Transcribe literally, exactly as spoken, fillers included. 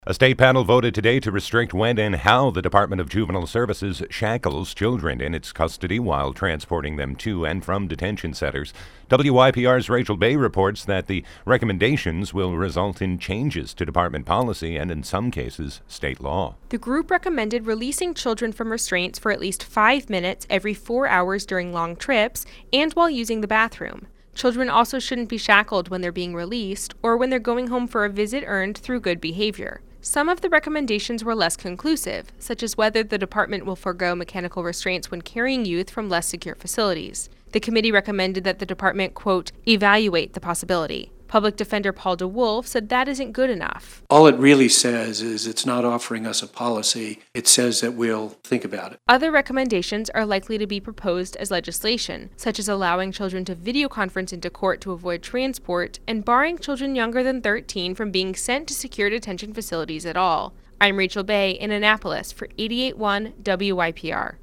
A state panel voted today to restrict when and how the Department of Juvenile Services shackles children in its custody while transporting them to and from detention centers. W Y P R's Rachel Bay reports that the recommendations will result in changes to department policy and, in some cases, state law. The group recommended releasing children from restraints for at least five minutes every four hours during long trips and while using the bathroom. Children also shouldn't be shackled when they're being released or when they're going home for a visit earned through good behavior. Some of the recommendations were less conclusive, such as whether the department will forego mechanical restraints when carrying youth from less secure facilities. The committee recommended that the department, quote, evaluate the possibility. Public Defender Paul DeWolf said that isn't good enough. All it really says is it's not offering us a policy. It says that we'll think about it. Other recommendations are likely to be proposed as legislation, such as allowing children to video conference into court to avoid transport and barring children younger than thirteen from being sent to secure detention facilities at all. I'm Rachel Bay in Annapolis for eighty-eight point one W Y P R.